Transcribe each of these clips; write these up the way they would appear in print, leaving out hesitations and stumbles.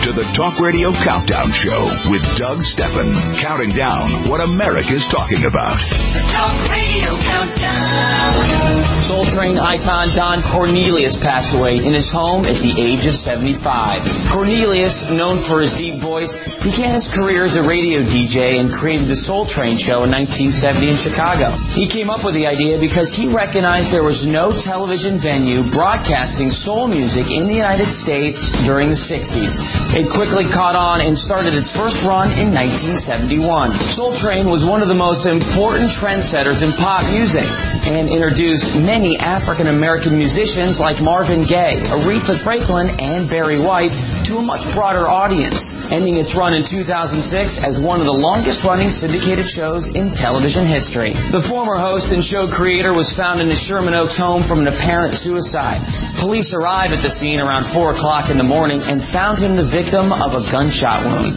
to the Talk Radio Countdown Show with Doug Steffen, counting down what America's talking about. The Talk Radio Countdown. Soul Train icon Don Cornelius passed away in his home at the age of 75. Cornelius, known for his deep voice, began his career as a radio DJ and created the Soul Train show in 1970 in Chicago. He came up with the idea because he recognized there was no television venue broadcasting soul music in the United States during the 60s. It quickly caught on and started its first run in 1971. Soul Train was one of the most important trendsetters in pop music and introduced many African-American musicians like Marvin Gaye, Aretha Franklin, and Barry White to a much broader audience, ending its run in 2006 as one of the longest-running syndicated shows in television history. The former host and show creator was found in his Sherman Oaks home from an apparent suicide. Police arrived at the scene around 4 o'clock in the morning and found him the victim of a gunshot wound.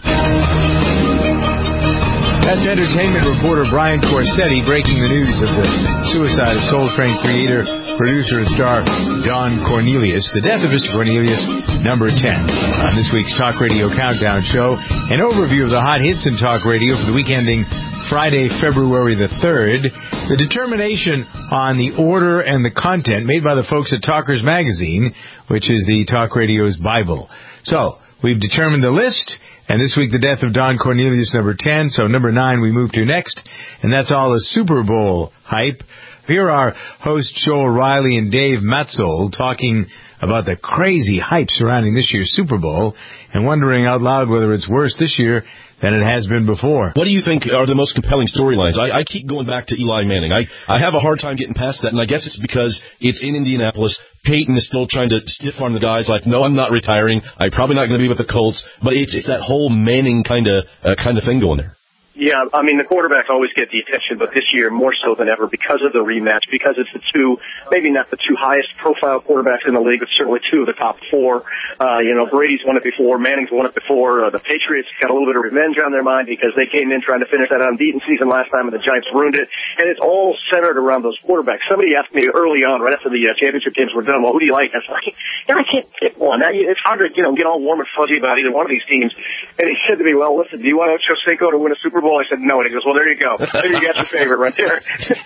That's entertainment reporter Brian Corsetti breaking the news of the suicide of Soul Train creator, producer, and star Don Cornelius. The death of Mr. Cornelius, number 10. On this week's Talk Radio Countdown Show, an overview of the hot hits in talk radio for the week ending Friday, February the 3rd. The determination on the order and the content made by the folks at Talkers Magazine, which is the talk radio's Bible. So, we've determined the list. And this week, the death of Don Cornelius, number 10. So number 9 we move to next. And that's all the Super Bowl hype. Here are hosts Joel Riley and Dave Matzold talking about the crazy hype surrounding this year's Super Bowl and wondering out loud whether it's worse this year than it has been before. What do you think are the most compelling storylines? I keep going back to Eli Manning. I have a hard time getting past that, and I guess it's because it's in Indianapolis. Peyton is still trying to stiff-arm the guys like, no, I'm not retiring. I'm probably not going to be with the Colts. But it's that whole Manning kind of thing going there. Yeah, I mean, the quarterbacks always get the attention, but this year more so than ever because of the rematch, because it's the two, maybe not the two highest profile quarterbacks in the league, but certainly two of the top four. Brady's won it before, Manning's won it before. The Patriots got a little bit of revenge on their mind because they came in trying to finish that unbeaten season last time and the Giants ruined it. And it's all centered around those quarterbacks. Somebody asked me early on, right after the championship games were done, well, who do you like? I was like, I can't pick one. It's hard to, get all warm and fuzzy about either one of these teams. And he said to me, well, listen, do you want Ocho Cinco to win a Super Bowl? I said, no. And he goes, well, there you go. There you got your favorite right there.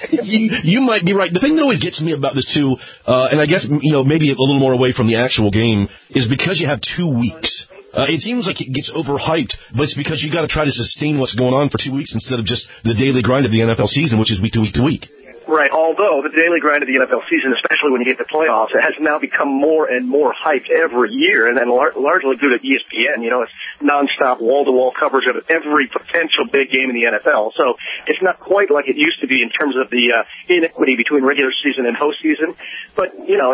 You might be right. The thing that always gets me about this, too, and I guess, maybe a little more away from the actual game, is because you have 2 weeks. It seems like it gets overhyped, but it's because you got to try to sustain what's going on for 2 weeks instead of just the daily grind of the NFL season, which is week to week to week. Right, although the daily grind of the NFL season, especially when you get to playoffs, it has now become more and more hyped every year, and then largely due to ESPN. It's nonstop, wall-to-wall coverage of every potential big game in the NFL. So it's not quite like it used to be in terms of the inequity between regular season and postseason. But,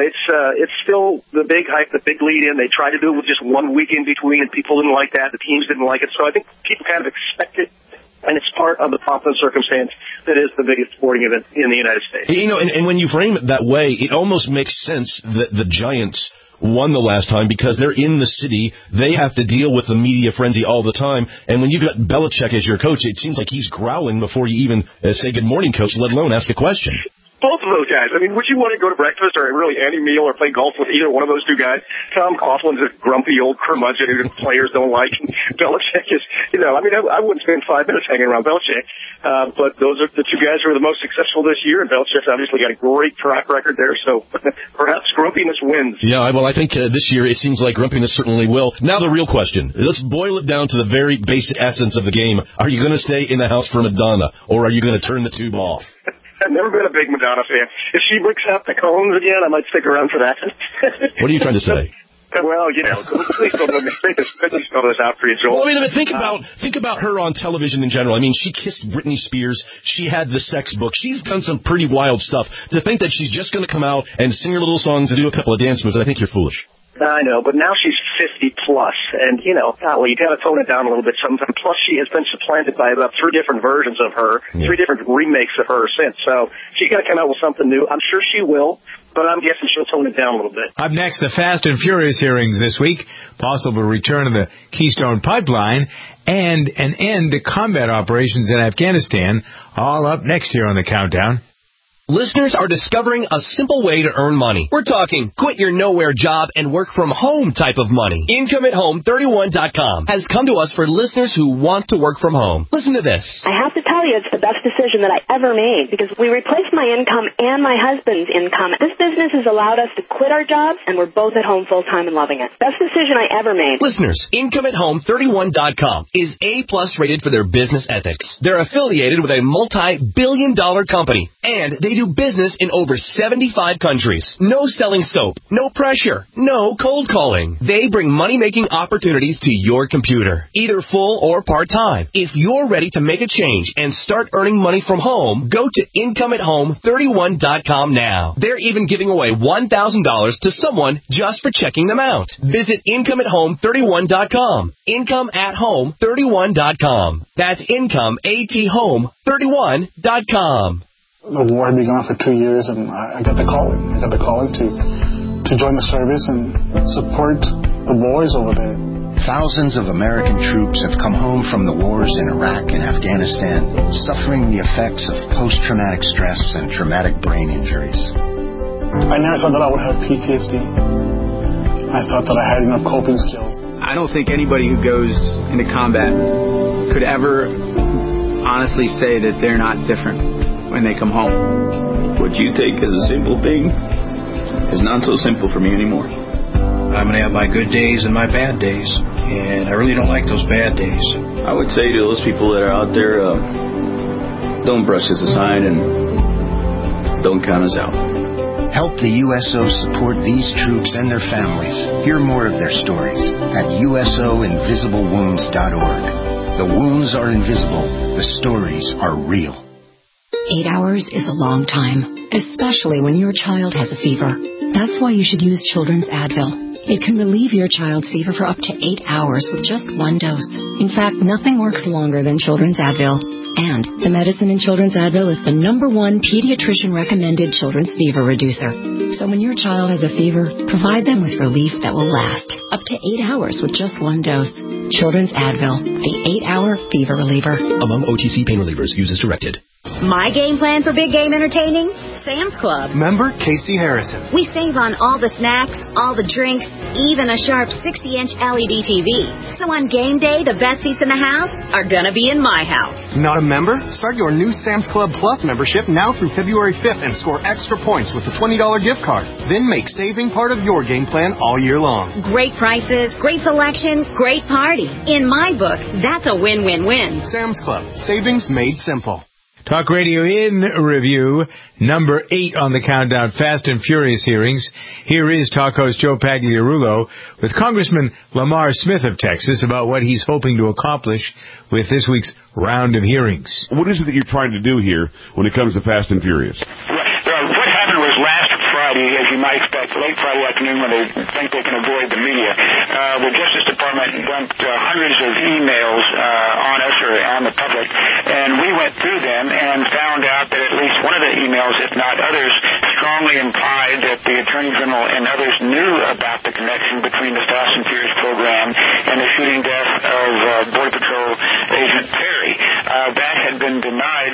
it's still the big hype, the big lead-in. They tried to do it with just 1 week in between, and people didn't like that. The teams didn't like it. So I think people kind of expect it. And it's part of the pomp and circumstance that is the biggest sporting event in the United States. And when you frame it that way, it almost makes sense that the Giants won the last time because they're in the city. They have to deal with the media frenzy all the time. And when you've got Belichick as your coach, it seems like he's growling before you even say good morning, coach, let alone ask a question. Both of those guys. I mean, would you want to go to breakfast or really any meal or play golf with either one of those two guys? Tom Coughlin's a grumpy old curmudgeon who players don't like. Belichick is, I wouldn't spend 5 minutes hanging around Belichick. But those are the two guys who are the most successful this year, and Belichick's obviously got a great track record there, so perhaps grumpiness wins. Yeah, well, I think this year it seems like grumpiness certainly will. Now the real question. Let's boil it down to the very basic essence of the game. Are you going to stay in the house for Madonna, or are you going to turn the tube off? I've never been a big Madonna fan. If she breaks out the cones again, I might stick around for that. What are you trying to say? Well, please don't let me spell this out for you, Joel. Well, think about her on television in general. I mean, she kissed Britney Spears. She had the sex book. She's done some pretty wild stuff. To think that she's just going to come out and sing her little songs and do a couple of dance moves, I think you're foolish. I know, but now she's 50 plus, and you got to tone it down a little bit sometimes. Plus, she has been supplanted by about 3 different versions of her, 3 different remakes of her since. So she's got to come out with something new. I'm sure she will, but I'm guessing she'll tone it down a little bit. Up next, the Fast and Furious hearings this week, possible return of the Keystone Pipeline, and an end to combat operations in Afghanistan. All up next here on the Countdown. Listeners are discovering a simple way to earn money. We're talking quit your nowhere job and work from home type of money. IncomeAtHome31.com has come to us for listeners who want to work from home. Listen to this. I have to tell you, it's the best decision that I ever made because we replaced my income and my husband's income. This business has allowed us to quit our jobs, and we're both at home full-time and loving it. Best decision I ever made. Listeners, IncomeAtHome31.com is A-plus rated for their business ethics. They're affiliated with a multi-billion-dollar company, and they do business in over 75 countries. No selling soap, no pressure, no cold calling. They bring money-making opportunities to your computer, either full or part-time. If you're ready to make a change and start earning money from home, go to IncomeAtHome31.com now. They're even giving away $1,000 to someone just for checking them out. Visit IncomeAtHome31.com. IncomeAtHome31.com. That's IncomeAtHome31.com. The war had been gone for 2 years, and I got the calling. I got the calling to join the service and support the boys over there. Thousands of American troops have come home from the wars in Iraq and Afghanistan, suffering the effects of post-traumatic stress and traumatic brain injuries. I never thought that I would have PTSD. I thought that I had enough coping skills. I don't think anybody who goes into combat could ever honestly say that they're not different when they come home. What you take as a simple thing is not so simple for me anymore. I'm going to have my good days and my bad days, and I really don't like those bad days. I would say to those people that are out there, don't brush us aside and don't count us out. Help the USO support these troops and their families. Hear more of their stories at usoinvisiblewounds.org. The wounds are invisible. The stories are real. 8 hours is a long time, especially when your child has a fever. That's why you should use Children's Advil. It can relieve your child's fever for up to 8 hours with just one dose. In fact, nothing works longer than Children's Advil. And the medicine in Children's Advil is the #1 pediatrician-recommended children's fever reducer. So when your child has a fever, provide them with relief that will last up to 8 hours with just one dose. Children's Advil, the 8-hour fever reliever. Among OTC pain relievers, use as directed. My game plan for big game entertaining? Sam's Club. Member Casey Harrison. We save on all the snacks, all the drinks, even a sharp 60-inch LED TV. So on game day, the best seats in the house are gonna be in my house. Not a member? Start your new Sam's Club Plus membership now through February 5th and score extra points with a $20 gift card. Then make saving part of your game plan all year long. Great prices, great selection, great party. In my book, that's a win-win-win. Sam's Club. Savings made simple. Talk Radio in review, number 8 on the countdown, Fast and Furious hearings. Here is talk host Joe Pagliarulo with Congressman Lamar Smith of Texas about what he's hoping to accomplish with this week's round of hearings. What is it that you're trying to do here when it comes to Fast and Furious? What happened was last Friday, as you might expect, late Friday afternoon when they think they can avoid the media, the Justice Department dumped hundreds of emails on us or on the public, and we went through them and found out that at least one of the emails, if not others, strongly implied that the Attorney General and others knew about the connection between the Fast and Furious program and the shooting death of Border Patrol Agent Perry. That had been denied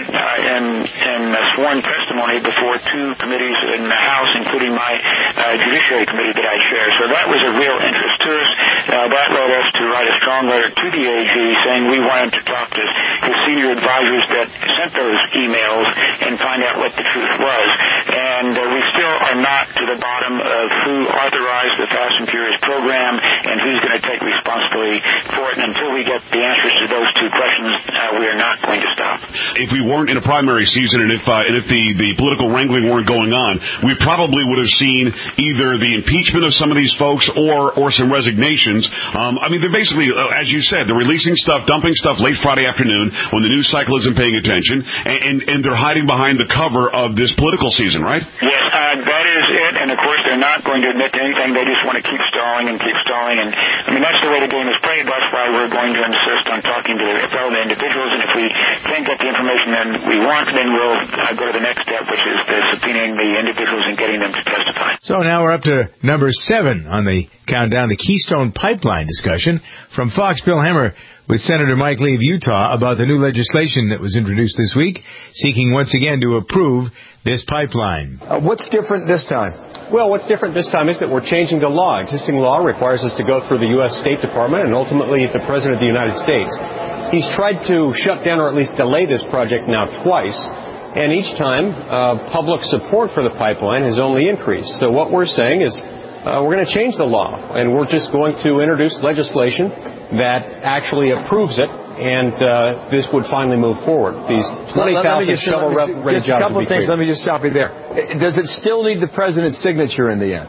in sworn testimony before 2 committees in the House, including my Judiciary Committee that I chair. So that was a real interest to us. That led us to write a strong letter to the AG saying we wanted to talk to his senior advisors that sent those emails and find out what the truth was. And we still are not to the bottom of who authorized the Fast and Furious program and who's going to take responsibility for it. And until we get the answers to those 2 questions, we are not going to stop. If we weren't in a primary season and if the political wrangling weren't going on, we probably would have seen either the impeachment of some of these folks or some resignations. I mean, they're basically, as you said, they're releasing stuff, dumping stuff late Friday afternoon when the news cycle isn't paying attention, and they're hiding behind the cover of this political season, right? Yes, that is it. And of course, they're not going to admit to anything. They just want to keep stalling and keep stalling. And I mean, that's the way the game is played. That's why we're going to insist on talking to relevant individuals, and if we can't get the information that we want, then we'll go to the next step, which is the subpoenaing the individuals and getting them to testify. So now we're up to number 7 on the countdown, the Keystone Pipeline discussion. From Fox, Bill Hemmer with Senator Mike Lee of Utah about the new legislation that was introduced this week, seeking once again to approve this pipeline. What's different this time? Well, what's different this time is that we're changing the law. Existing law requires us to go through the U.S. State Department and ultimately the President of the United States. He's tried to shut down or at least delay this project now twice, and each time public support for the pipeline has only increased. So what we're saying is we're going to change the law, and we're just going to introduce legislation that actually approves it, and this would finally move forward. These 20,000 shovel-ready jobs would be created. Let me just stop you there. Does it still need the President's signature in the end?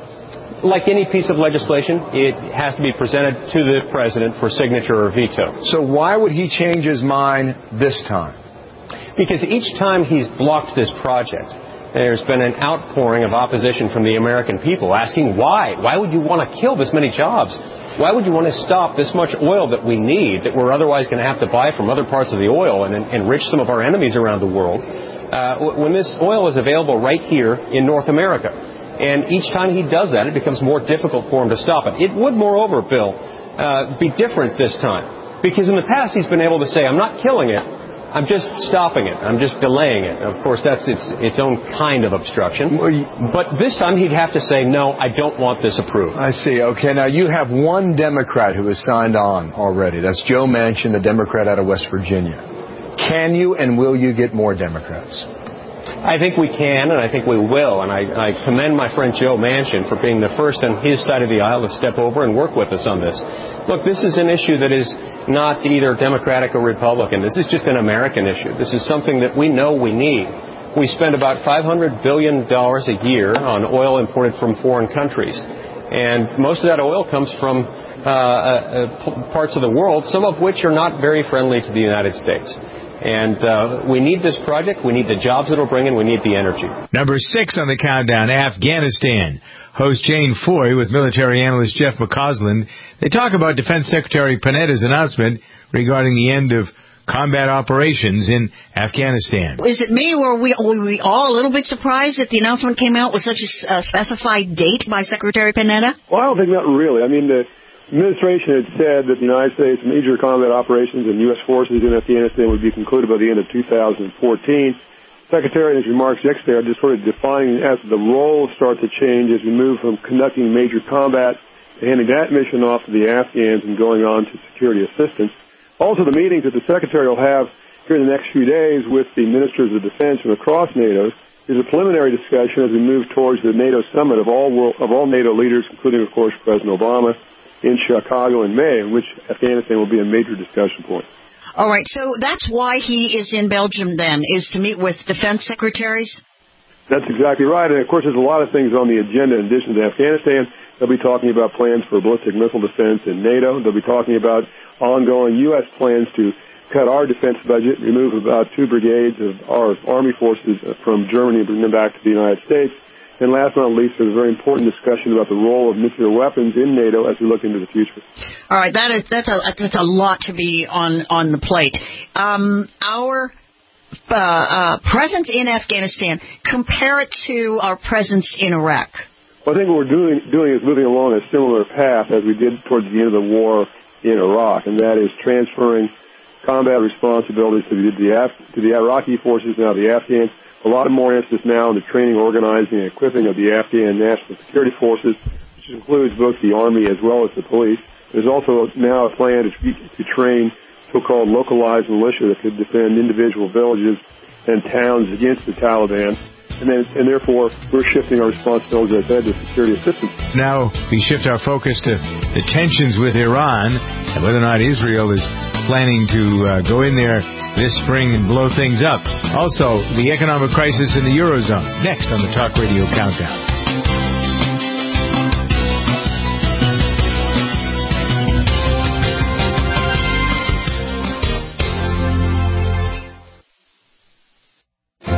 Like any piece of legislation, it has to be presented to the President for signature or veto. So why would he change his mind this time? Because each time he's blocked this project, there's been an outpouring of opposition from the American people asking why. Why would you want to kill this many jobs? Why would you want to stop this much oil that we need, that we're otherwise going to have to buy from other parts of the oil and enrich some of our enemies around the world, when this oil is available right here in North America? And each time he does that, it becomes more difficult for him to stop it. It would, moreover, Bill, be different this time. Because in the past, he's been able to say, I'm not killing it, I'm just stopping it. I'm just delaying it. Of course, that's its own kind of obstruction. But this time he'd have to say, no, I don't want this approved. I see. Okay, now you have one Democrat who has signed on already. That's Joe Manchin, the Democrat out of West Virginia. Can you and will you get more Democrats? I think we can, and I think we will. And I commend my friend Joe Manchin for being the first on his side of the aisle to step over and work with us on this. Look, this is an issue that is not either Democratic or Republican. This is just an American issue. This is something that we know we need. We spend about $500 billion a year on oil imported from foreign countries. And most of that oil comes from parts of the world, some of which are not very friendly to the United States. And we need this project. We need the jobs it'll bring in. We need the energy. Number 6 on the countdown, Afghanistan. Host Jane Foy with military analyst Jeff McCausland. They talk about Defense Secretary Panetta's announcement regarding the end of combat operations in Afghanistan. Is it me, or were we all a little bit surprised that the announcement came out with such a specified date by Secretary Panetta? Well, I don't think not really. I mean, the administration had said that the United States major combat operations and U.S. forces in Afghanistan would be concluded by the end of 2014. Secretary, in his remarks yesterday, are just sort of defining as the roles start to change as we move from conducting major combat to handing that mission off to the Afghans and going on to security assistance. Also, the meetings that the Secretary will have here in the next few days with the ministers of defense from across NATO is a preliminary discussion as we move towards the NATO summit of all NATO leaders, including, of course, President Obama, in Chicago in May, in which Afghanistan will be a major discussion point. All right, so that's why he is in Belgium then, is to meet with defense secretaries? That's exactly right. And, of course, there's a lot of things on the agenda in addition to Afghanistan. They'll be talking about plans for ballistic missile defense in NATO. They'll be talking about ongoing U.S. plans to cut our defense budget, remove about 2 brigades of our Army forces from Germany and bring them back to the United States. And last but not least, there's a very important discussion about the role of nuclear weapons in NATO as we look into the future. All right, that's a lot to be on the plate. Our presence in Afghanistan, compare it to our presence in Iraq. Well, I think what we're doing is moving along a similar path as we did towards the end of the war in Iraq, and that is transferring combat responsibilities to the Iraqi forces, now the Afghans. A lot more emphasis now on the training, organizing, and equipping of the Afghan National Security Forces, which includes both the Army as well as the police. There's also now a plan to train so-called localized militia that could defend individual villages and towns against the Taliban. And therefore, we're shifting our responsibilities, as I said, to security assistance. Now, we shift our focus to the tensions with Iran and whether or not Israel is planning to go in there this spring and blow things up. Also, the economic crisis in the Eurozone. Next on the Talk Radio Countdown.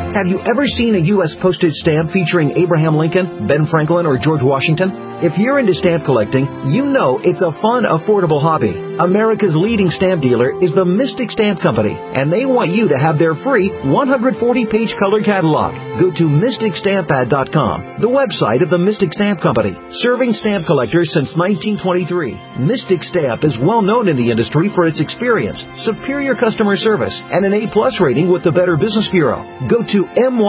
Have you ever seen a U.S. postage stamp featuring Abraham Lincoln, Ben Franklin, or George Washington? If you're into stamp collecting, you know it's a fun, affordable hobby. America's leading stamp dealer is the Mystic Stamp Company, and they want you to have their free 140-page color catalog. Go to MysticStampAd.com, the website of the Mystic Stamp Company, serving stamp collectors since 1923. Mystic Stamp is well known in the industry for its experience, superior customer service, and an A-plus rating with the Better Business Bureau. Go to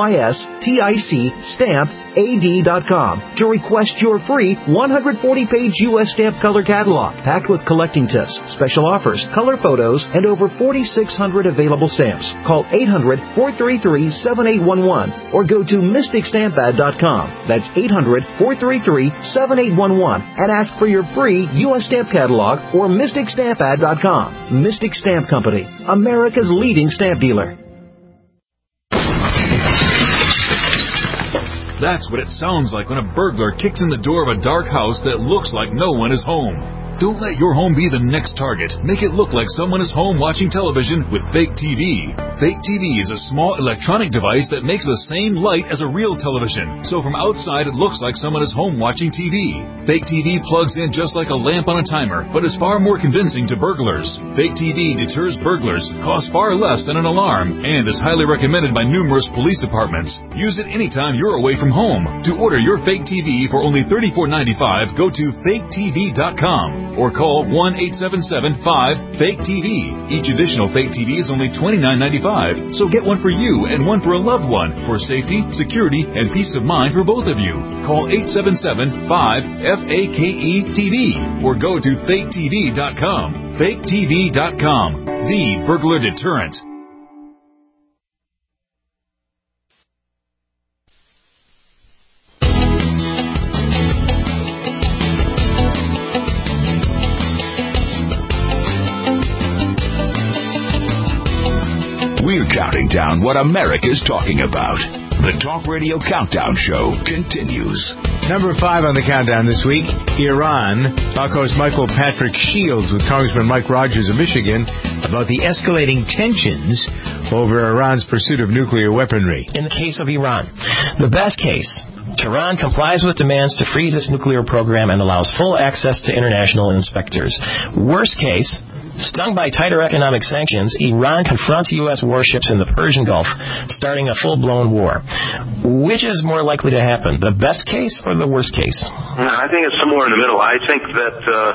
MysticStampAd.com to request your free 140-page U.S. stamp color catalog, packed with collecting tips, special offers, color photos, and over 4,600 available stamps. Call 800-433-7811 or go to MysticStampAd.com. That's 800-433-7811 and ask for your free U.S. stamp catalog or MysticStampAd.com. Mystic Stamp Company, America's leading stamp dealer. That's what it sounds like when a burglar kicks in the door of a dark house that looks like no one is home. Don't let your home be the next target. Make it look like someone is home watching television with Fake TV. Fake TV is a small electronic device that makes the same light as a real television. So from outside, it looks like someone is home watching TV. Fake TV plugs in just like a lamp on a timer, but is far more convincing to burglars. Fake TV deters burglars, costs far less than an alarm, and is highly recommended by numerous police departments. Use it anytime you're away from home. To order your Fake TV for only $34.95, go to faketv.com. or call 1-877-5-FAKE-TV. Each additional Fake TV is only $29.95, so get one for you and one for a loved one for safety, security, and peace of mind for both of you. Call 877-5-FAKE-TV or go to faketv.com. FakeTV.com, the burglar deterrent. We're counting down what America's talking about. The Talk Radio Countdown Show continues. Number 5 on the countdown this week, Iran. Talk host Michael Patrick Shields with Congressman Mike Rogers of Michigan about the escalating tensions over Iran's pursuit of nuclear weaponry. In the case of Iran, the best case, Tehran complies with demands to freeze its nuclear program and allows full access to international inspectors. Worst case, stung by tighter economic sanctions, Iran confronts U.S. warships in the Persian Gulf, starting a full-blown war. Which is more likely to happen, the best case or the worst case? I think it's somewhere in the middle. I think that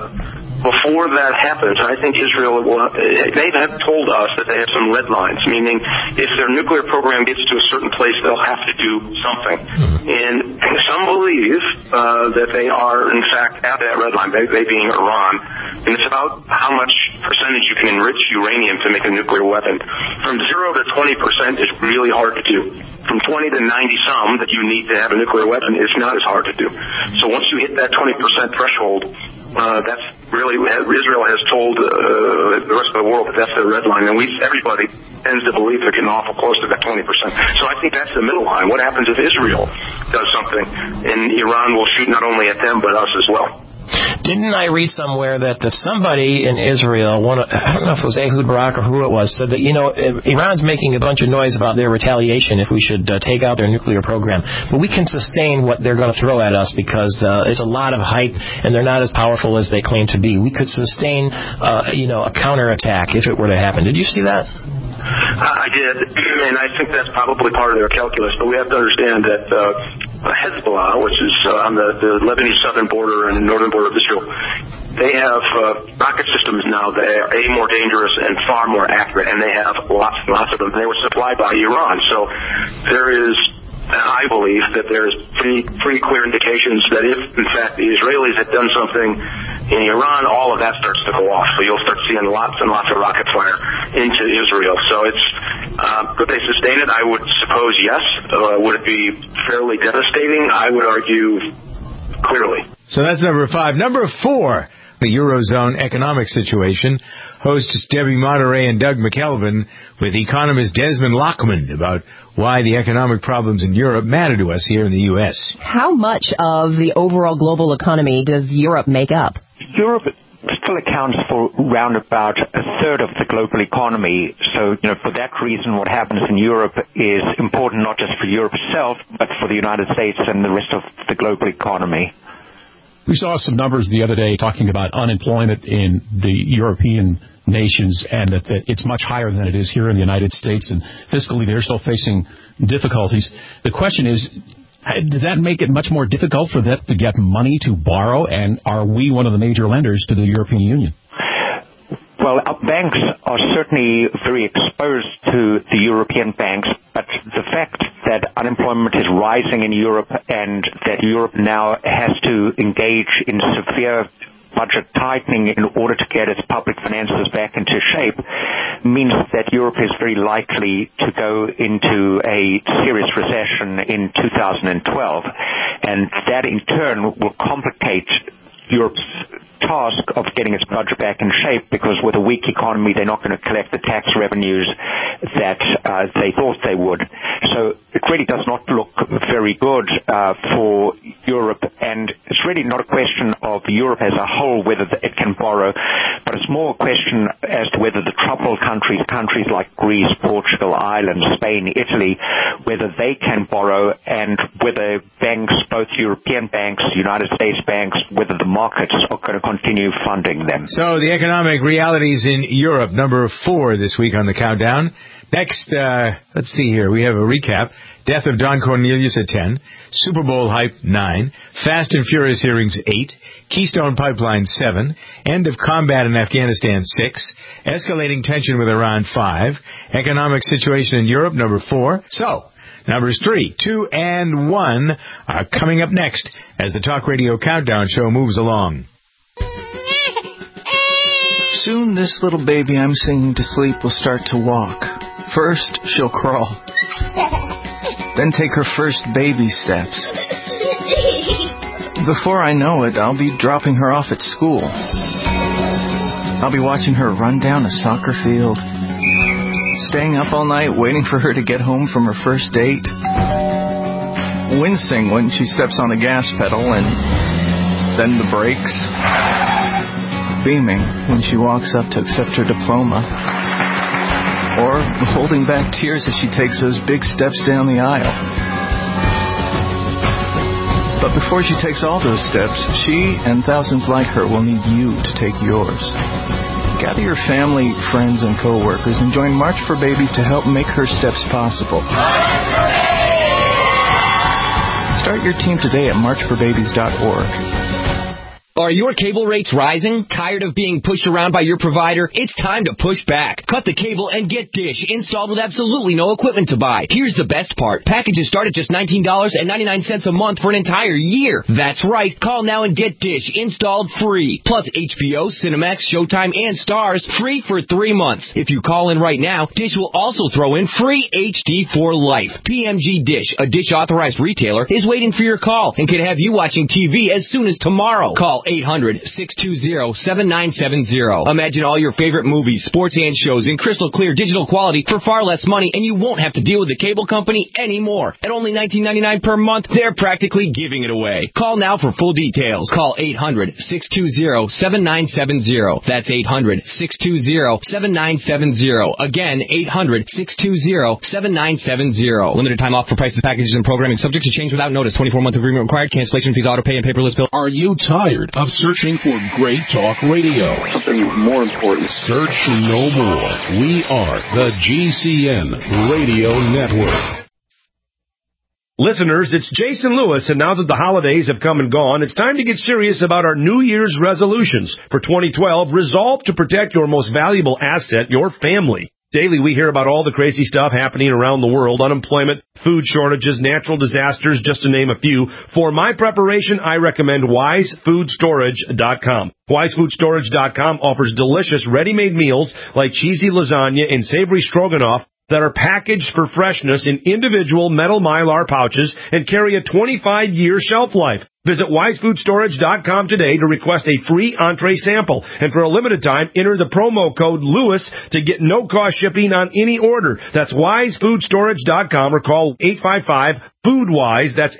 before that happens, I think Israel they have told us that they have some red lines, meaning if their nuclear program gets to a certain place, they'll have to do something. And some believe that they are, in fact, at that red line, they being Iran. And it's about how much percentage you can enrich uranium to make a nuclear weapon. From 0 to 20% is really hard to do. From 20 to 90-some that you need to have a nuclear weapon is not as hard to do. So once you hit that 20% threshold, that's really, Israel has told the rest of the world that that's their red line, and everybody tends to believe they're getting awful close to that 20%. So I think that's the middle line. What happens if Israel does something, and Iran will shoot not only at them, but us as well? Didn't I read somewhere that somebody in Israel, I don't know if it was Ehud Barak or who it was, said that, Iran's making a bunch of noise about their retaliation if we should take out their nuclear program. But we can sustain what they're going to throw at us because it's a lot of hype and they're not as powerful as they claim to be. We could sustain, a counterattack if it were to happen. Did you see that? I did, and I think that's probably part of their calculus. But we have to understand that Hezbollah, which is on the Lebanese southern border and the northern border of Israel, they have rocket systems now that are more dangerous and far more accurate, and they have lots and lots of them. They were supplied by Iran, so there is, I believe, that there's pretty clear indications that if, in fact, the Israelis had done something in Iran, all of that starts to go off. So you'll start seeing lots and lots of rocket fire into Israel. So it's could they sustain it? I would suppose yes. Would it be fairly devastating? I would argue clearly. So that's number 5. Number 4. The Eurozone economic situation. Hosts Debbie Monterey and Doug McKelvin with economist Desmond Lockman about why the economic problems in Europe matter to us here in the U.S. How much of the overall global economy does Europe make up? Europe still accounts for round about a third of the global economy. So, for that reason, what happens in Europe is important not just for Europe itself, but for the United States and the rest of the global economy. We saw some numbers the other day talking about unemployment in the European nations and that it's much higher than it is here in the United States, and fiscally they're still facing difficulties. The question is, does that make it much more difficult for them to get money to borrow, and are we one of the major lenders to the European Union? Well, our banks are certainly very exposed to the European banks, but the fact that unemployment is rising in Europe and that Europe now has to engage in severe budget tightening in order to get its public finances back into shape means that Europe is very likely to go into a serious recession in 2012. And that in turn will complicate Europe's task of getting its budget back in shape, because with a weak economy, they're not going to collect the tax revenues that they thought they would. So it really does not look very good for Europe, and it's really not a question of Europe as a whole whether it can borrow, but it's more a question as to whether the troubled countries like Greece, Portugal, Ireland, Spain, Italy, whether they can borrow, and whether banks, both European banks, United States banks, whether the markets are going to continue funding them. So the economic realities in Europe, number 4 this week on the countdown. Next, let's see here. We have a recap. Death of Don Cornelius at 10. Super Bowl hype 9. Fast and Furious hearings 8. Keystone Pipeline 7. End of combat in Afghanistan 6. Escalating tension with Iran 5. Economic situation in Europe, number 4. So, numbers 3, 2, and 1 are coming up next as the Talk Radio Countdown Show moves along. Soon this little baby I'm singing to sleep will start to walk. First, she'll crawl. Then take her first baby steps. Before I know it, I'll be dropping her off at school. I'll be watching her run down a soccer field, staying up all night waiting for her to get home from her first date, wincing when she steps on the gas pedal and then the brakes, beaming when she walks up to accept her diploma, or holding back tears as she takes those big steps down the aisle. But before she takes all those steps, she and thousands like her will need you to take yours. Gather your family, friends, and co-workers and join March for Babies to help make her steps possible. Start your team today at marchforbabies.org. Are your cable rates rising? Tired of being pushed around by your provider? It's time to push back. Cut the cable and get Dish installed with absolutely no equipment to buy. Here's the best part. Packages start at just $19.99 a month for an entire year. That's right. Call now and get Dish installed free. Plus HBO, Cinemax, Showtime, and Stars free for 3 months. If you call in right now, Dish will also throw in free HD for life. PMG Dish, a Dish authorized retailer, is waiting for your call and can have you watching TV as soon as tomorrow. Call 800-620-7970. Imagine all your favorite movies, sports, and shows in crystal clear digital quality for far less money, and you won't have to deal with the cable company anymore. At only $19.99 per month, they're practically giving it away. Call now for full details. Call 800-620-7970. That's 800-620-7970. Again, 800-620-7970. Limited time offer for prices, packages, and programming subject to change without notice. 24-month agreement required. Cancellation fees, auto pay, and paperless bill. Are you tired of searching for great talk radio? Something more important. Search no more. We are the GCN Radio Network. Listeners, it's Jason Lewis, and now that the holidays have come and gone, it's time to get serious about our New Year's resolutions. For 2012, resolve to protect your most valuable asset, your family. Daily, we hear about all the crazy stuff happening around the world, unemployment, food shortages, natural disasters, just to name a few. For my preparation, I recommend WiseFoodStorage.com. WiseFoodStorage.com offers delicious ready-made meals like cheesy lasagna and savory stroganoff that are packaged for freshness in individual metal Mylar pouches and carry a 25-year shelf life. Visit wisefoodstorage.com today to request a free entree sample. And for a limited time, enter the promo code LEWIS to get no-cost shipping on any order. That's wisefoodstorage.com or call 855-FOODWISE. That's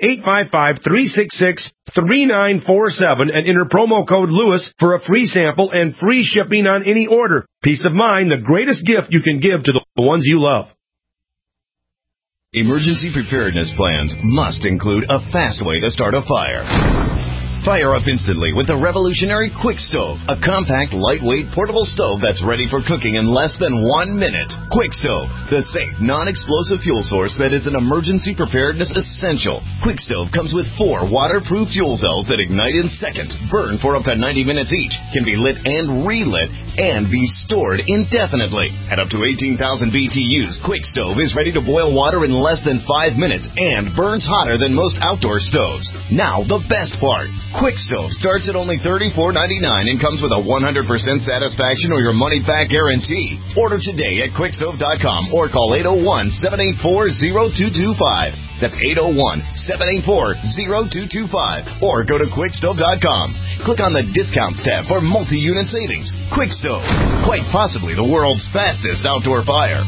855-366-3947 and enter promo code LEWIS for a free sample and free shipping on any order. Peace of mind, the greatest gift you can give to the ones you love. Emergency preparedness plans must include a fast way to start a fire. Fire up instantly with the revolutionary Quick Stove, a compact, lightweight, portable stove that's ready for cooking in less than 1 minute. Quick Stove, the safe, non-explosive fuel source that is an emergency preparedness essential. Quick Stove comes with 4 waterproof fuel cells that ignite in seconds, burn for up to 90 minutes each, can be lit and relit, and be stored indefinitely. At up to 18,000 BTUs, Quick Stove is ready to boil water in less than 5 minutes and burns hotter than most outdoor stoves. Now, the best part. Quick Stove starts at only $34.99 and comes with a 100% satisfaction or your money-back guarantee. Order today at quickstove.com or call 801-784-0225. That's 801-784-0225. Or go to quickstove.com. Click on the Discounts tab for multi-unit savings. Quick Stove, quite possibly the world's fastest outdoor fire.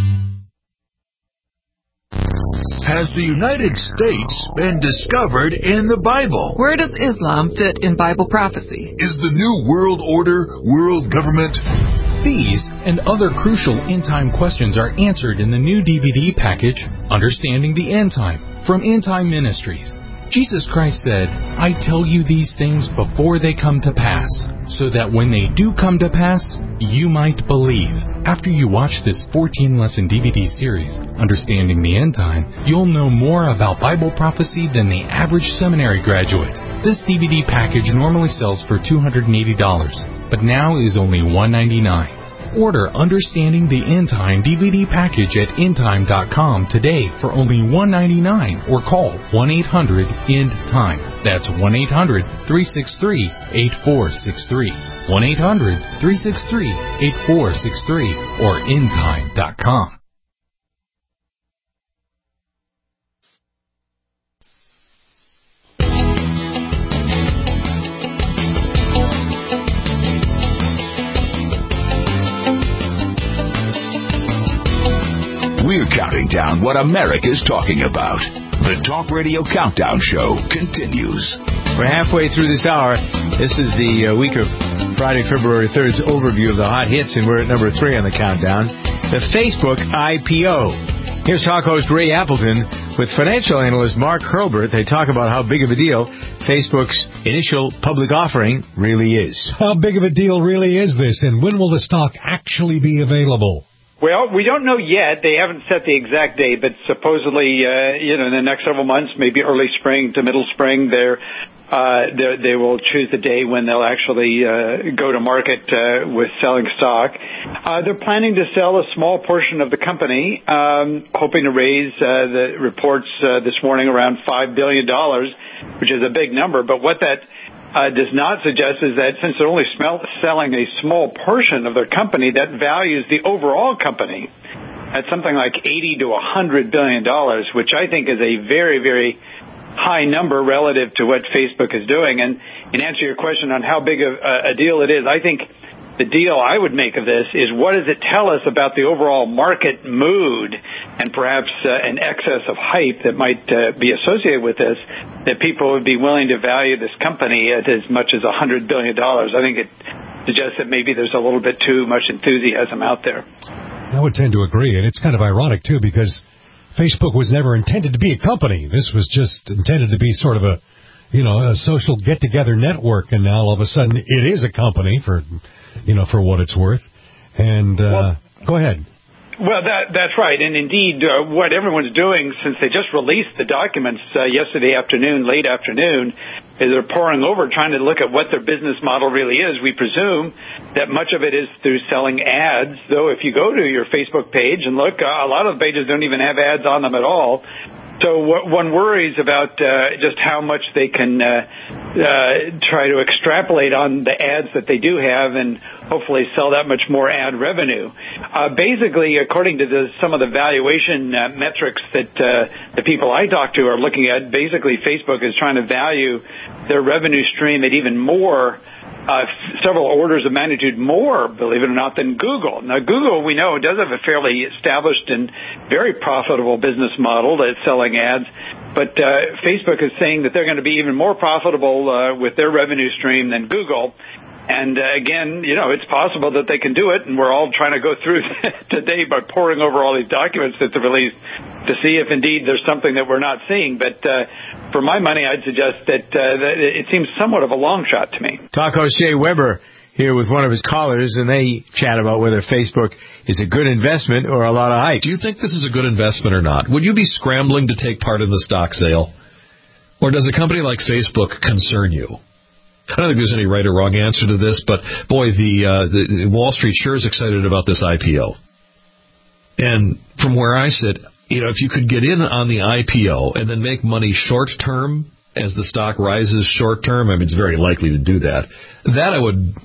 Has the United States been discovered in the Bible? Where does Islam fit in Bible prophecy? Is the New World Order world government? These and other crucial end-time questions are answered in the new DVD package, Understanding the End Time, from End Time Ministries. Jesus Christ said, I tell you these things before they come to pass, so that when they do come to pass, you might believe. After you watch this 14-lesson DVD series, Understanding the End Time, you'll know more about Bible prophecy than the average seminary graduate. This DVD package normally sells for $280, but now is only $199. Order Understanding the End Time DVD package at endtime.com today for only $199 or call 1-800-END-TIME. That's 1-800-363-8463. 1-800-363-8463 or endtime.com. We're counting down what America's talking about. The Talk Radio Countdown Show continues. We're halfway through this hour. This is the week of Friday, February 3rd's overview of the hot hits, and we're at number 3 on the countdown. The Facebook IPO. Here's talk host Ray Appleton with financial analyst Mark Hurlbert. They talk about how big of a deal Facebook's initial public offering really is. How big of a deal really is this, and when will the stock actually be available? Well, we don't know yet. They haven't set the exact date, but supposedly, in the next several months, maybe early spring to middle spring, they will choose the day when they'll actually go to market with selling stock. They're planning to sell a small portion of the company, hoping to raise the reports this morning around $5 billion, which is a big number. But what that does not suggest is that since they're only selling a small portion of their company, that values the overall company at something like $80 to $100 billion, which I think is a very, very high number relative to what Facebook is doing. And in answer to your question on how big of a deal it is, I think the deal I would make of this is what does it tell us about the overall market mood and perhaps an excess of hype that might be associated with this, that people would be willing to value this company at as much as $100 billion. I think it suggests that maybe there's a little bit too much enthusiasm out there. I would tend to agree, and it's kind of ironic, too, because Facebook was never intended to be a company. This was just intended to be sort of a social get-together network, and now all of a sudden it is a company for what it's worth. And go ahead. Well, that's right. And indeed, what everyone's doing since they just released the documents yesterday afternoon, late afternoon, is they're poring over trying to look at what their business model really is. We presume that much of it is through selling ads, though if you go to your Facebook page and look, a lot of the pages don't even have ads on them at all. So one worries about just how much they can try to extrapolate on the ads that they do have and hopefully sell that much more ad revenue. Basically, according to some of the valuation metrics that the people I talk to are looking at, basically Facebook is trying to value their revenue stream at even more, several orders of magnitude more, believe it or not, than Google. Now, Google, we know, does have a fairly established and very profitable business model that's selling ads, but Facebook is saying that they're going to be even more profitable with their revenue stream than Google. And again, it's possible that they can do it, and we're all trying to go through today by poring over all these documents that they've released to see if indeed there's something that we're not seeing. But for my money, I'd suggest that it seems somewhat of a long shot to me. Talk O'Shea Weber here with one of his callers, and they chat about whether Facebook is a good investment or a lot of hype. Do you think this is a good investment or not? Would you be scrambling to take part in the stock sale? Or does a company like Facebook concern you? I don't think there's any right or wrong answer to this, but boy, the Wall Street sure is excited about this IPO. And from where I sit, if you could get in on the IPO and then make money short term as the stock rises short term, I mean, it's very likely to do that. That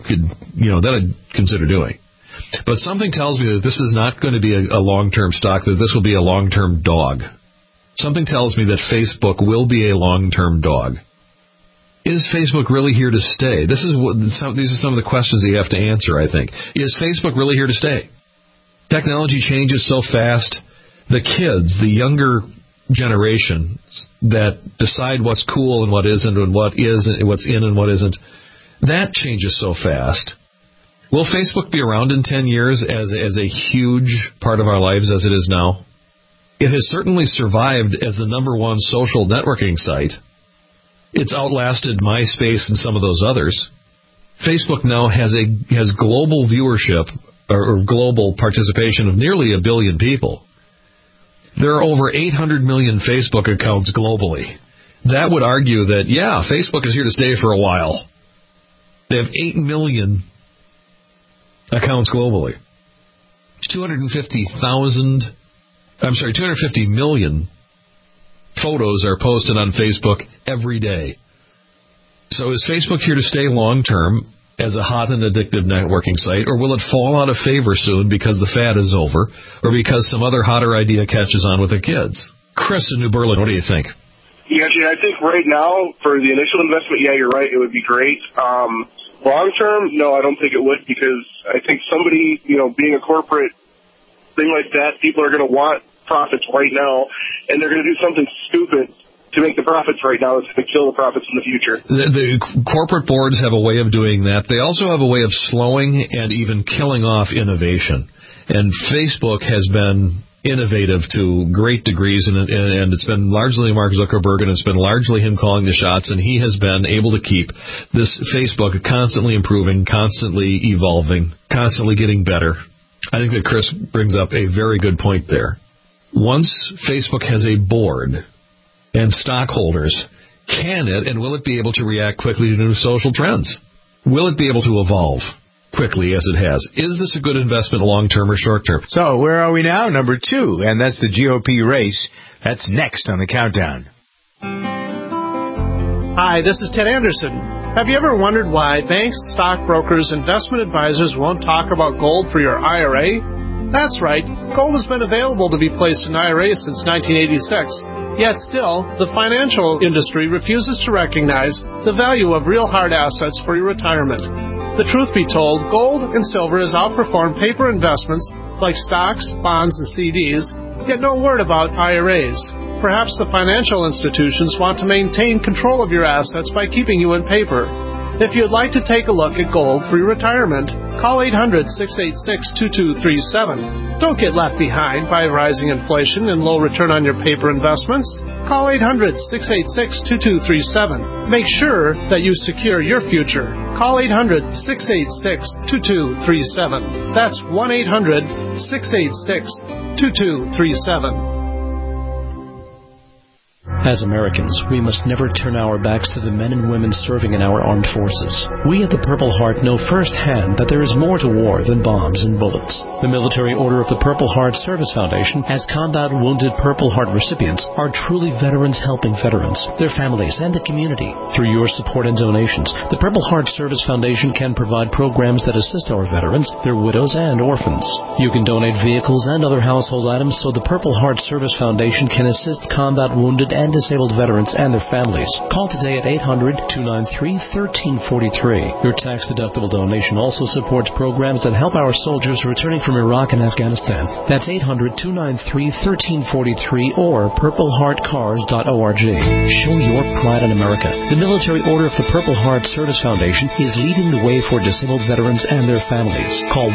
I'd consider doing. But something tells me that this is not going to be a long-term stock, that this will be a long-term dog. Something tells me that Facebook will be a long-term dog. Is Facebook really here to stay? These are some of the questions you have to answer, I think. Is Facebook really here to stay? Technology changes so fast. The kids, the younger generation that decide what's cool and what isn't, and what is and what's in and what isn't, that changes so fast. Will Facebook be around in 10 years as a huge part of our lives as it is now? It has certainly survived as the number one social networking site. It's outlasted MySpace and some of those others. Facebook now has global viewership or global participation of nearly 1 billion people. There are over 800 million Facebook accounts globally. That would argue that, yeah, Facebook is here to stay for a while. They have 8 million accounts globally. 250 million photos are posted on Facebook every day. So is Facebook here to stay long-term as a hot and addictive networking site, or will it fall out of favor soon because the fad is over, or because some other hotter idea catches on with the kids? Chris in New Berlin, what do you think? Yeah, I think right now, for the initial investment, yeah, you're right, it would be great. Long-term, no, I don't think it would, because I think somebody, being a corporate thing like that, people are going to want profits right now, and they're going to do something stupid to make the profits right now that's going to kill the profits in the future. The corporate boards have a way of doing that. They also have a way of slowing and even killing off innovation. And Facebook has been innovative to great degrees, and it's been largely Mark Zuckerberg, and it's been largely him calling the shots, and he has been able to keep this Facebook constantly improving, constantly evolving, constantly getting better. I think that Chris brings up a very good point there. Once Facebook has a board and stockholders, can it and will it be able to react quickly to new social trends? Will it be able to evolve quickly as it has? Is this a good investment long-term or short-term? So where are we now? Number 2, and that's the GOP race. That's next on the countdown. Hi, this is Ted Anderson. Have you ever wondered why banks, stockbrokers, investment advisors won't talk about gold for your IRA? That's right. Gold has been available to be placed in IRAs since 1986. Yet still, the financial industry refuses to recognize the value of real hard assets for your retirement. The truth be told, gold and silver has outperformed paper investments like stocks, bonds, and CDs, yet no word about IRAs. Perhaps the financial institutions want to maintain control of your assets by keeping you in paper. If you'd like to take a look at gold for your retirement, call 800-686-2237. Don't get left behind by rising inflation and low return on your paper investments. Call 800-686-2237. Make sure that you secure your future. Call 800-686-2237. That's 1-800-686-2237. As Americans, we must never turn our backs to the men and women serving in our armed forces. We at the Purple Heart know firsthand that there is more to war than bombs and bullets. The Military Order of the Purple Heart Service Foundation, as combat wounded Purple Heart recipients, are truly veterans helping veterans, their families, and the community. Through your support and donations, the Purple Heart Service Foundation can provide programs that assist our veterans, their widows, and orphans. You can donate vehicles and other household items so the Purple Heart Service Foundation can assist combat wounded and disabled veterans and their families. Call today at 800-293-1343. Your tax-deductible donation also supports programs that help our soldiers returning from Iraq and Afghanistan. That's 800-293-1343 or purpleheartcars.org. Show your pride in America. The Military Order of the Purple Heart Service Foundation is leading the way for disabled veterans and their families. Call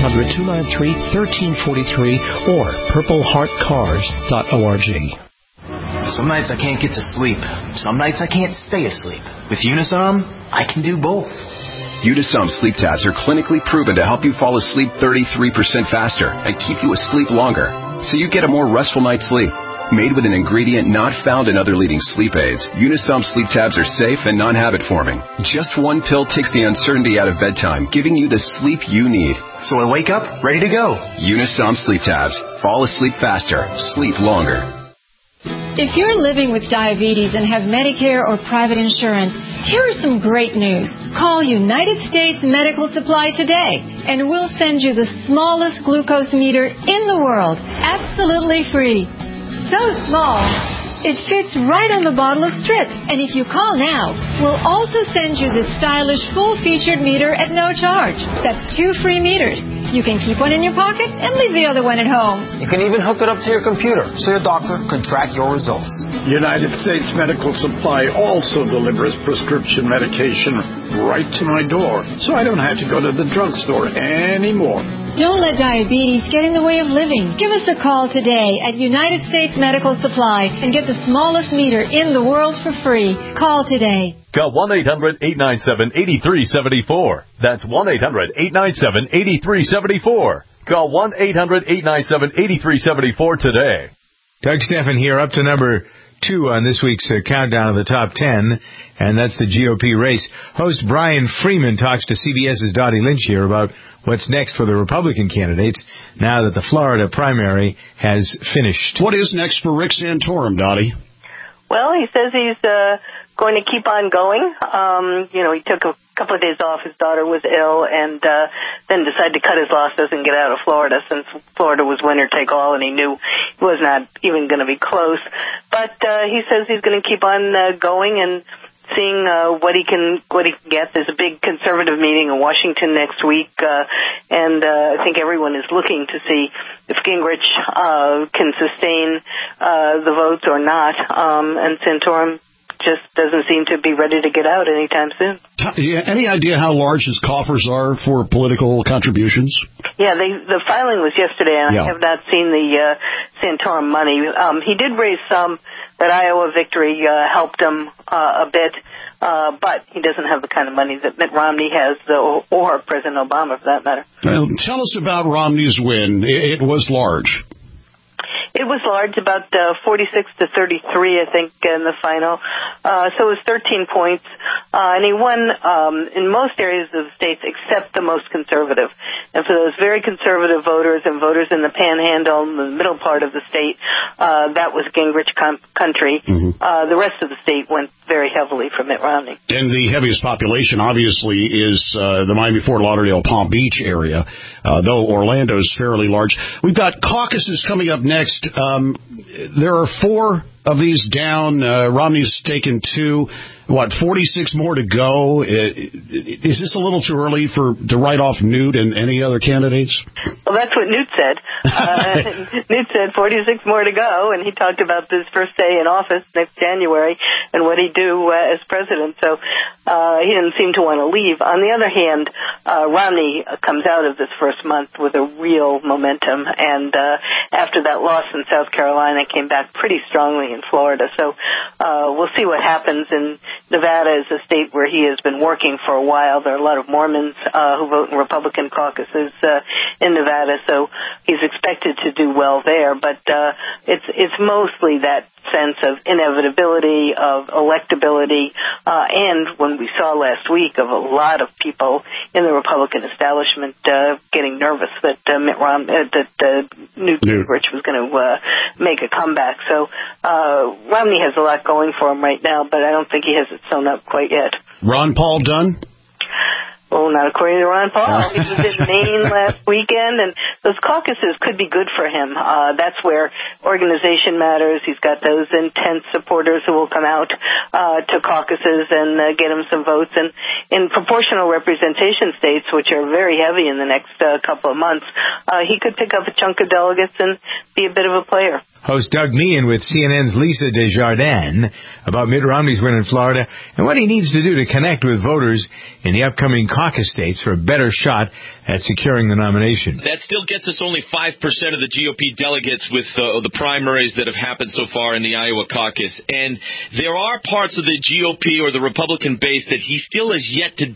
1-800-293-1343 or purpleheartcars.org. Some nights I can't get to sleep. Some nights I can't stay asleep. With Unisom, I can do both. Unisom sleep tabs are clinically proven to help you fall asleep 33% faster and keep you asleep longer, so you get a more restful night's sleep. Made with an ingredient not found in other leading sleep aids, Unisom sleep tabs are safe and non-habit forming. Just one pill takes the uncertainty out of bedtime, giving you the sleep you need. So I wake up ready to go. Unisom sleep tabs. Fall asleep faster. Sleep longer. If you're living with diabetes and have Medicare or private insurance, here is some great news. Call United States Medical Supply today, and we'll send you the smallest glucose meter in the world, absolutely free. So small, it fits right on the bottle of strips. And if you call now, we'll also send you this stylish full-featured meter at no charge. That's 2 free meters. You can keep one in your pocket and leave the other one at home. You can even hook it up to your computer so your doctor can track your results. United States Medical Supply also delivers prescription medication right to my door, so I don't have to go to the drugstore anymore. Don't let diabetes get in the way of living. Give us a call today at United States Medical Supply and get the smallest meter in the world for free. Call today. Call 1-800-897-8374. That's 1-800-897-8374. Call 1-800-897-8374 today. Doug Steffen here, up to number 2 on this week's countdown of the top 10, and that's the GOP race. Host Brian Freeman talks to CBS's Dottie Lynch here about what's next for the Republican candidates now that the Florida primary has finished. What is next for Rick Santorum, Dottie? Well, he says he's going to keep on going. He took a couple of days off. His daughter was ill, and then decided to cut his losses and get out of Florida, since Florida was winner take all, and he knew he was not even going to be close. But he says he's going to keep on going and seeing what he can get. There's a big conservative meeting in Washington next week, and I think everyone is looking to see if Gingrich can sustain the votes or not. And Santorum just doesn't seem to be ready to get out anytime soon. Any idea how large his coffers are for political contributions? Yeah, the filing was yesterday, and I have not seen the Santorum money. He did raise some. That Iowa victory helped him a bit, but he doesn't have the kind of money that Mitt Romney has, or President Obama, for that matter. Well, tell us about Romney's win. It was large. It was large, about 46 to 33, I think, in the final. So it was 13 points. And he won in most areas of the states except the most conservative. And for those very conservative voters and voters in the panhandle, in the middle part of the state, that was Gingrich country. Mm-hmm. The rest of the state went very heavily for Mitt Romney. And the heaviest population, obviously, is the Miami-Fort Lauderdale-Palm Beach area, though Orlando is fairly large. We've got caucuses coming up next. There are 4 of these down. Romney's taken 2. 46 more to go? Is this a little too early to write off Newt and any other candidates? Well, that's what Newt said. Newt said 46 more to go, and he talked about this first day in office next January and what he'd do as president. So he didn't seem to want to leave. On the other hand, Romney comes out of this first month with a real momentum, and after that loss in South Carolina, came back pretty strongly in Florida. So we'll see what happens in Nevada is a state where he has been working for a while. There are a lot of Mormons who vote in Republican caucuses in Nevada, so he's expected to do well there. But it's mostly that sense of inevitability, of electability, and when we saw last week of a lot of people in the Republican establishment getting nervous that Newt Gingrich was going to make a comeback. So Romney has a lot going for him right now, but I don't think he has it sewn up quite yet. Ron Paul done? Well, not according to Ron Paul. He was in Maine last weekend, and those caucuses could be good for him. That's where organization matters. He's got those intense supporters who will come out to caucuses and get him some votes. And in proportional representation states, which are very heavy in the next couple of months, he could pick up a chunk of delegates and be a bit of a player. Host Doug Meehan with CNN's Lisa Desjardins about Mitt Romney's win in Florida and what he needs to do to connect with voters in the upcoming caucus states for a better shot at securing the nomination. That still gets us only 5% of the GOP delegates with the primaries that have happened so far in the Iowa caucus. And there are parts of the GOP or the Republican base that he still has yet to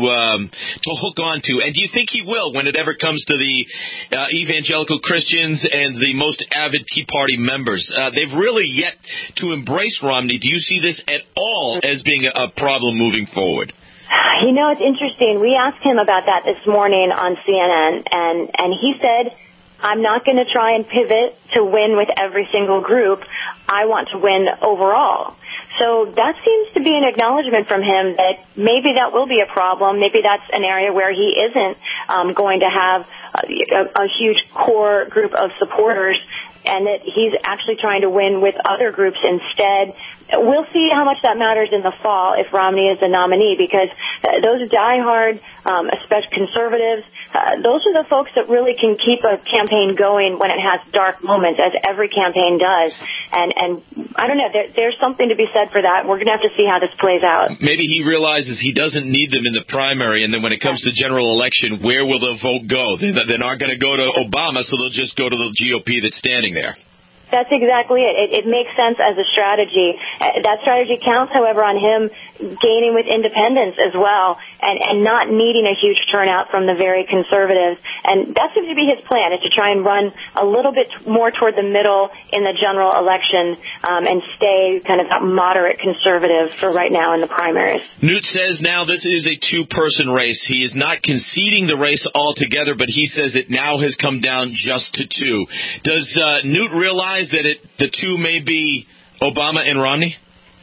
hook onto. And do you think he will when it ever comes to the evangelical Christians and the most avid Tea Party members? They've really yet to embrace Romney. Do you see this at all as being a problem moving forward? You know, it's interesting. We asked him about that this morning on CNN, and he said, I'm not going to try and pivot to win with every single group. I want to win overall. So that seems to be an acknowledgement from him that maybe that will be a problem. Maybe that's an area where he isn't going to have a huge core group of supporters, and that he's actually trying to win with other groups instead. We'll see how much that matters in the fall if Romney is the nominee, because those diehard, especially conservatives, those are the folks that really can keep a campaign going when it has dark moments, as every campaign does. And I don't know, there's something to be said for that. We're going to have to see how this plays out. Maybe he realizes he doesn't need them in the primary, and then when it comes to general election, where will the vote go? They're not going to go to Obama, so they'll just go to the GOP that's standing there. That's exactly it. It makes sense as a strategy. That strategy counts, however, on him gaining with independents as well and not needing a huge turnout from the very conservatives. And that seems to be his plan, is to try and run a little bit more toward the middle in the general election and stay kind of moderate conservative for right now in the primaries. Newt says now this is a two-person race. He is not conceding the race altogether, but he says it now has come down just to two. Does Newt realize that the two may be Obama and Romney?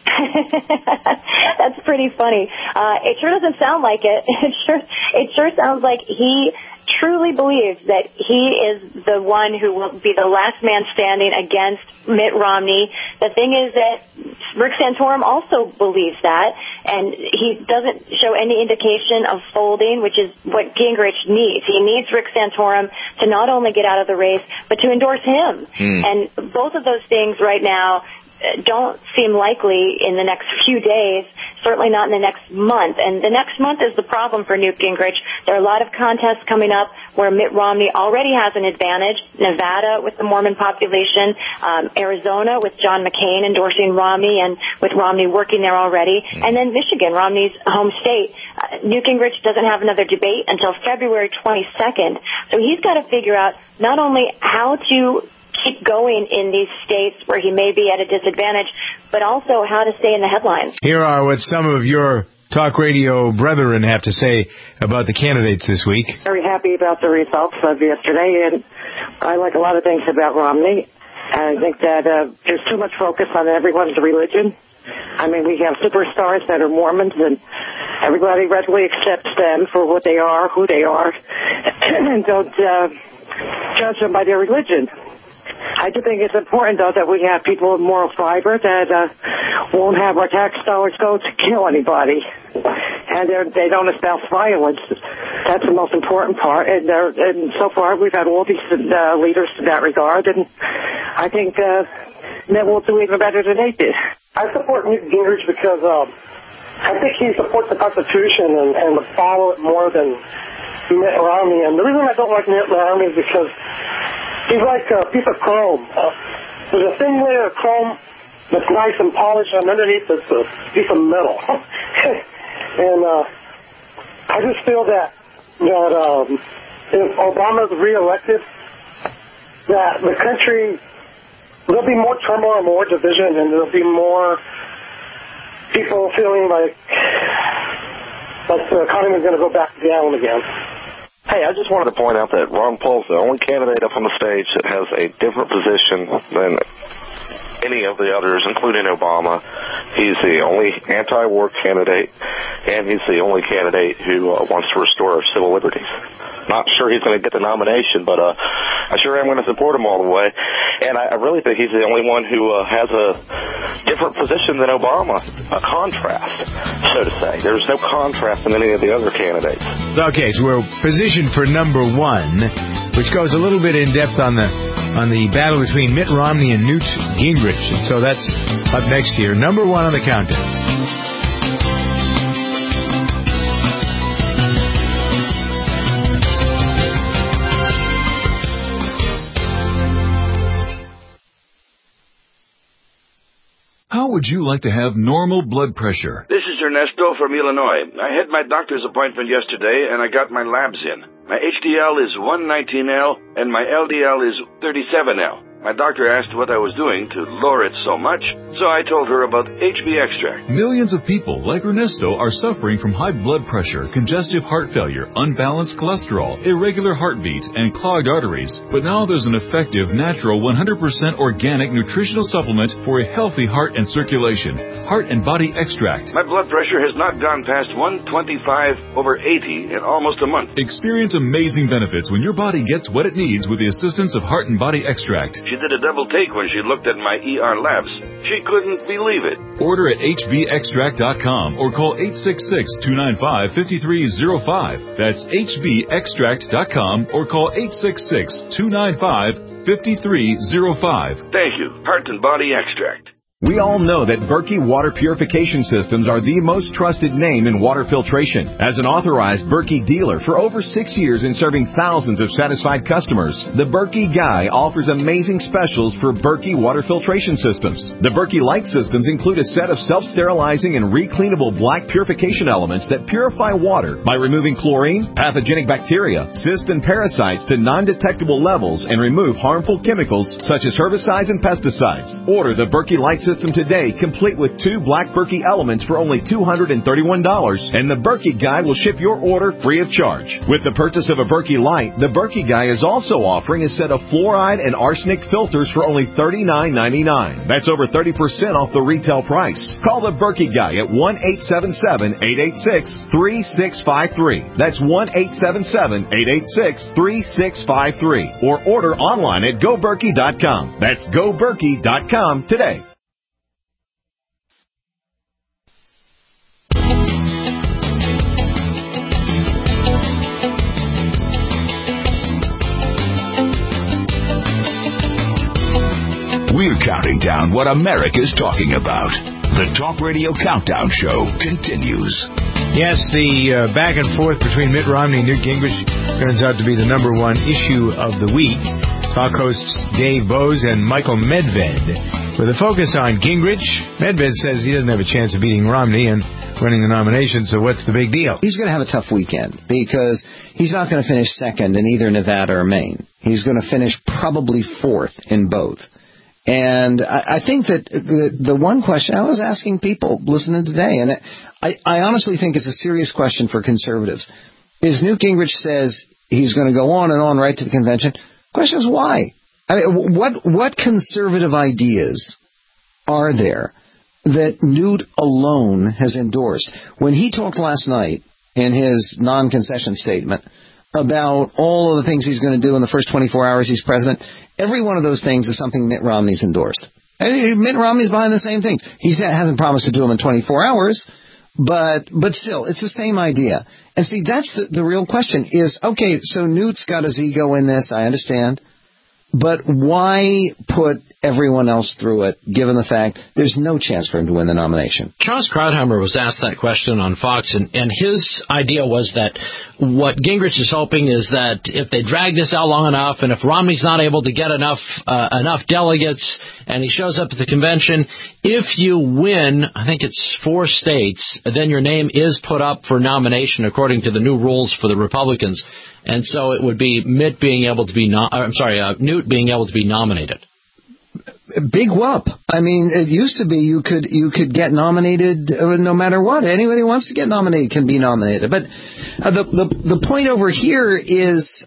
That's pretty funny. It sure doesn't sound like it. It sure sounds like he truly believes that he is the one who will be the last man standing against Mitt Romney. The thing is that Rick Santorum also believes that, and he doesn't show any indication of folding, which is what Gingrich needs. He needs Rick Santorum to not only get out of the race, but to endorse him. And both of those things right now don't seem likely in the next few days, certainly not in the next month. And the next month is the problem for Newt Gingrich. There are a lot of contests coming up where Mitt Romney already has an advantage. Nevada with the Mormon population, Arizona with John McCain endorsing Romney and with Romney working there already, and then Michigan, Romney's home state. Newt Gingrich doesn't have another debate until February 22nd. So he's got to figure out not only how to keep going in these states where he may be at a disadvantage, but also how to stay in the headlines. Here are what some of your talk radio brethren have to say about the candidates this week. Very happy about the results of yesterday, and I like a lot of things about Romney. I think that there's too much focus on everyone's religion. I mean, we have superstars that are Mormons, and everybody readily accepts them for what they are, who they are, and don't judge them by their religion. I do think it's important, though, that we have people with moral fiber that won't have our tax dollars go to kill anybody, and they don't espouse violence. That's the most important part, and so far we've had all these leaders in that regard, and I think Mitt will do even better than they did. I support Newt Gingrich because I think he supports the Constitution and would follow it more than Mitt Romney. And the reason I don't like Mitt Romney is because he's like a piece of chrome. There's a thin layer of chrome that's nice and polished, and underneath it's a piece of metal. And I just feel that if Obama's reelected, that the country there'll be more turmoil, more division, and there'll be more people feeling like the economy is going to go back down again. Hey, I just wanted to point out that Ron Paul's the only candidate up on the stage that has a different position than any of the others, including Obama. He's the only anti-war candidate, and he's the only candidate who wants to restore our civil liberties. Not sure he's going to get the nomination, but I sure am going to support him all the way. And I really think he's the only one who has a different position than Obama, a contrast, so to say. There's no contrast in any of the other candidates. Okay, so we're positioned for number one, which goes a little bit in depth on the battle between Mitt Romney and Newt Gingrich. And so that's up next here. Number one on the countdown. How would you like to have normal blood pressure? This is Ernesto from Illinois. I had my doctor's appointment yesterday, and I got my labs in. My HDL is 119L, and my LDL is 37L. My doctor asked what I was doing to lower it so much, so I told her about HB Extract. Millions of people like Ernesto are suffering from high blood pressure, congestive heart failure, unbalanced cholesterol, irregular heartbeat, and clogged arteries. But now there's an effective, natural, 100% organic nutritional supplement for a healthy heart and circulation. Heart and Body Extract. My blood pressure has not gone past 125/80 in almost a month. Experience amazing benefits when your body gets what it needs with the assistance of Heart and Body Extract. She did a double take when she looked at my ER labs. She couldn't believe it. Order at hbextract.com or call 866-295-5305. That's hbextract.com or call 866-295-5305. Thank you. Heart and Body Extract. We all know that Berkey Water Purification Systems are the most trusted name in water filtration. As an authorized Berkey dealer for over 6 years in serving thousands of satisfied customers, the Berkey Guy offers amazing specials for Berkey Water Filtration Systems. The Berkey Light Systems include a set of self-sterilizing and recleanable black purification elements that purify water by removing chlorine, pathogenic bacteria, cysts, and parasites to non-detectable levels and remove harmful chemicals such as herbicides and pesticides. Order the Berkey Light System today, complete with 2 black Berkey elements for only $231, and the Berkey Guy will ship your order free of charge. With the purchase of a Berkey Light, the Berkey Guy is also offering a set of fluoride and arsenic filters for only $39.99. That's over 30% off the retail price. Call the Berkey Guy at 1-877-886-3653. That's 1-877-886-3653. Or order online at GoBerkey.com. That's GoBerkey.com today. We're counting down what America's talking about. The Talk Radio Countdown Show continues. Yes, the back and forth between Mitt Romney and Newt Gingrich turns out to be the number one issue of the week. Talk hosts Dave Bose and Michael Medved. With a focus on Gingrich, Medved says he doesn't have a chance of beating Romney and winning the nomination, so what's the big deal? He's going to have a tough weekend because he's not going to finish second in either Nevada or Maine. He's going to finish probably fourth in both. And I think that the one question I was asking people listening today, and I honestly think it's a serious question for conservatives, is Newt Gingrich says he's going to go on and on right to the convention. The question is why? I mean, what conservative ideas are there that Newt alone has endorsed? When he talked last night in his non-concession statement about all of the things he's going to do in the first 24 hours he's president, every one of those things is something Mitt Romney's endorsed. Mitt Romney's behind the same thing. He hasn't promised to do them in 24 hours, but still, it's the same idea. And see, that's the real question is, okay, so Newt's got his ego in this, I understand, but why put everyone else through it, given the fact there's no chance for him to win the nomination? Charles Krauthammer was asked that question on Fox, and his idea was that what Gingrich is hoping is that if they drag this out long enough, and if Romney's not able to get enough delegates, and he shows up at the convention, if you win, I think it's 4 states, then your name is put up for nomination according to the new rules for the Republicans. And so it would be Newt being able to be nominated. big whoop. I mean, it used to be you could get nominated no matter what. Anybody who wants to get nominated can be nominated. But the point over here is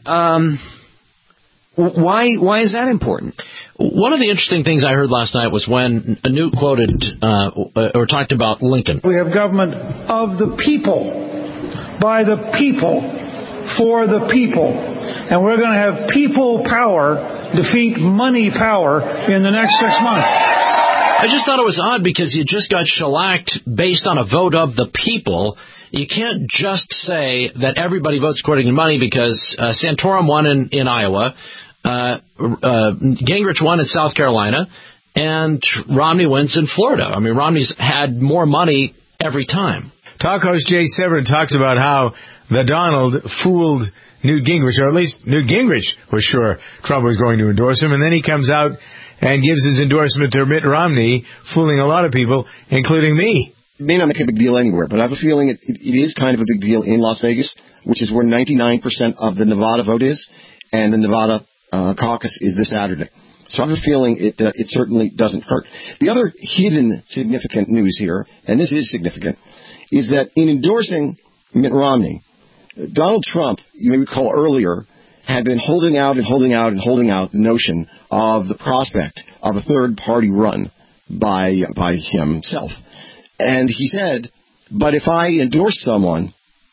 why is that important? One of the interesting things I heard last night was when Newt quoted or talked about Lincoln. We have government of the people, by the people, for the people. And we're going to have people power defeat money power in the next 6 months. I just thought it was odd because you just got shellacked based on a vote of the people. You can't just say that everybody votes according to money because Santorum won in Iowa, Gingrich won in South Carolina, and Romney wins in Florida. I mean, Romney's had more money every time. Talk host Jay Severin talks about how the Donald fooled Newt Gingrich, or at least Newt Gingrich was sure Trump was going to endorse him, and then he comes out and gives his endorsement to Mitt Romney, fooling a lot of people, including me. It may not make a big deal anywhere, but I have a feeling it is kind of a big deal in Las Vegas, which is where 99% of the Nevada vote is, and the Nevada caucus is this Saturday. So I have a feeling it certainly doesn't hurt. The other hidden significant news here, and this is significant, is that in endorsing Mitt Romney, Donald Trump, you may recall earlier, had been holding out the notion of the prospect of a third-party run by himself. And he said, but if I endorse someone,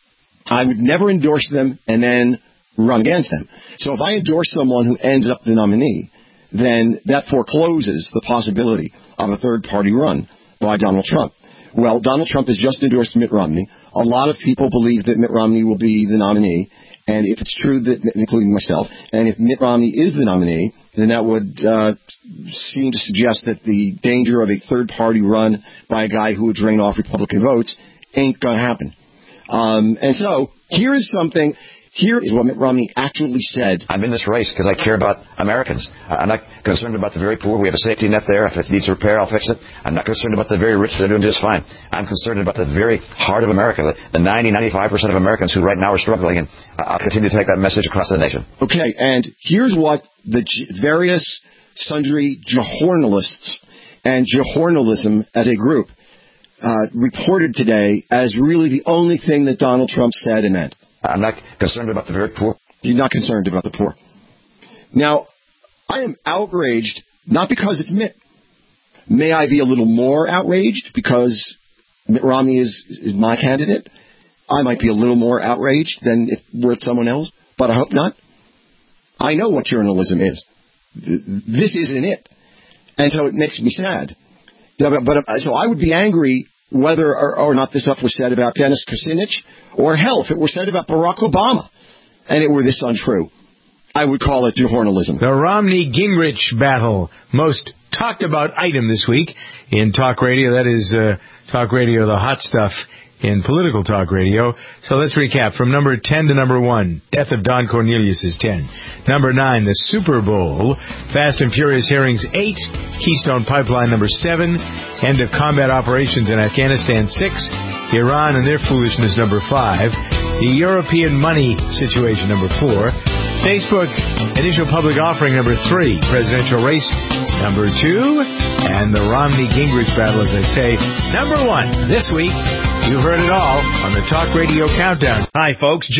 I would never endorse them and then run against them. So if I endorse someone who ends up the nominee, then that forecloses the possibility of a third-party run by Donald Trump. Well, Donald Trump has just endorsed Mitt Romney. A lot of people believe that Mitt Romney will be the nominee. And if it's true, that, including myself, and if Mitt Romney is the nominee, then that would seem to suggest that the danger of a third-party run by a guy who would drain off Republican votes ain't going to happen. And so here is something. Here is what Mitt Romney actually said. I'm in this race because I care about Americans. I'm not concerned about the very poor. We have a safety net there. If it needs repair, I'll fix it. I'm not concerned about the very rich. They're doing just fine. I'm concerned about the very heart of America, the 90-95% of Americans who right now are struggling, and I'll continue to take that message across the nation. Okay, and here's what the various sundry Jehornalists and Jehornalism as a group reported today as really the only thing that Donald Trump said and meant. I'm not concerned about the very poor. You're not concerned about the poor. Now, I am outraged, not because it's Mitt. May I be a little more outraged because Mitt Romney is my candidate? I might be a little more outraged than if were it someone else, but I hope not. I know what journalism is. This isn't it. And so it makes me sad. So I would be angry whether or not this stuff was said about Dennis Kucinich, or hell, if it were said about Barack Obama, and it were this untrue. I would call it journalism. The Romney-Gingrich battle, most talked about item this week in talk radio. That is talk radio, the hot stuff in political talk radio. So let's recap. From number 10 to number 1, death of Don Cornelius is 10. Number 9, the Super Bowl. Fast and Furious Hearings 8. Keystone Pipeline number 7. End of combat operations in Afghanistan 6. Iran and their foolishness number 5. The European money situation number 4. Facebook initial public offering number 3. Presidential race number 2. And the Romney-Gingrich battle, as I say, number 1. This week, you've heard it all on the Talk Radio Countdown. Hi, folks.